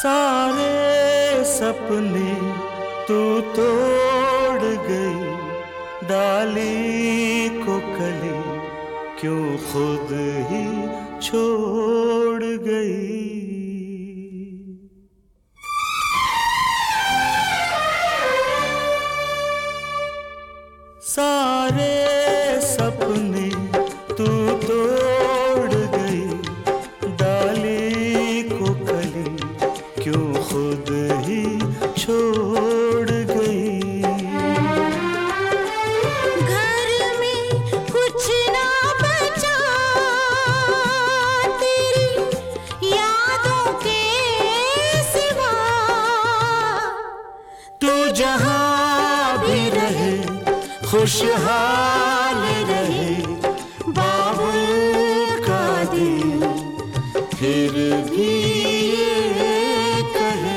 सारे सपने तू तोड़ गई, डाली को कली क्यों खुद ही छोड़ गई। सारे सपने तू तोड़ गई, डाली को कली क्यों खुद ही छोड़ गई। घर में कुछ ना बचा तेरी यादों के सिवा। तू जहां भी रहे खुशहाल रहे, बाबुल का दिल फिर भी ये कहे।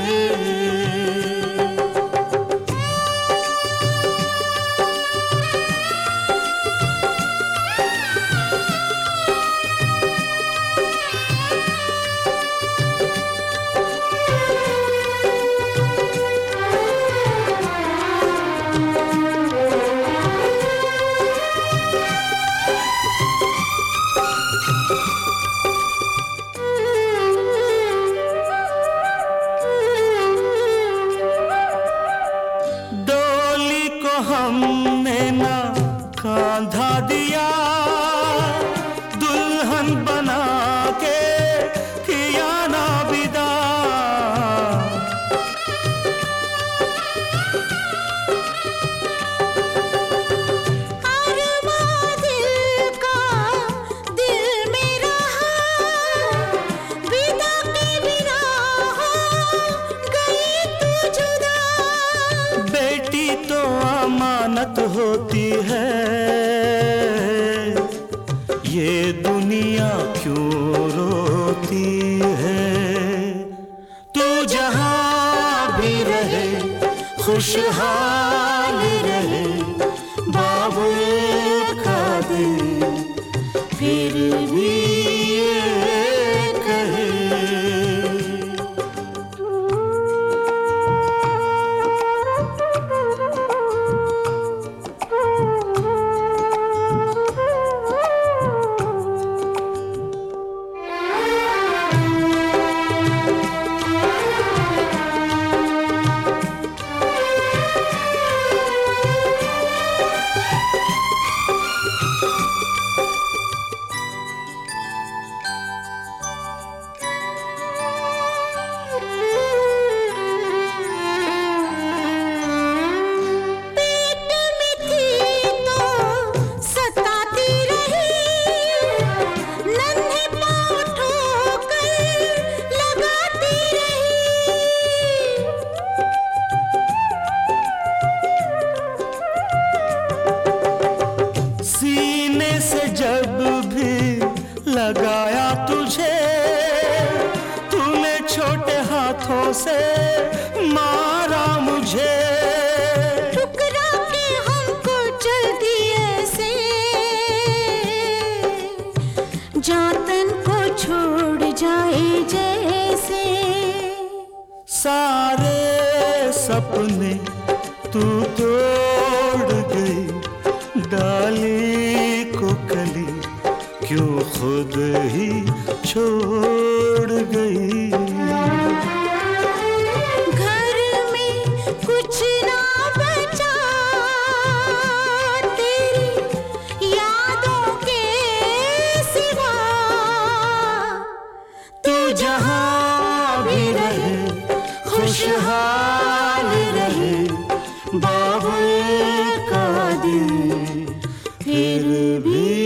हमने ना कांधा दिया, दुल्हन बना के किया ना विदा। अरमां दिल का दिल में रहा, विदा के बिना हो गई तू जुदा। बेटी तो अमानत होती है, ये दुनिया क्यों रोती है। तू जहां भी रहे खुशहाल रहे, बाबुल का दिल फिर भी ये कहे। सीने से जब भी लगाया तुझे, तूने छोटे हाथों से मारा मुझे। ठुकरा के हमको चल दिए से, जातन को छोड़ जाए जैसे। सारे सपने तू तोड़ गई, डाली को कली क्यों खुद ही छोड़ गई। घर में कुछ ना बचा तेरी यादों के सिवा। तू जहां भी रहे खुशहाल रहे, बाबुल का दिल फिर भी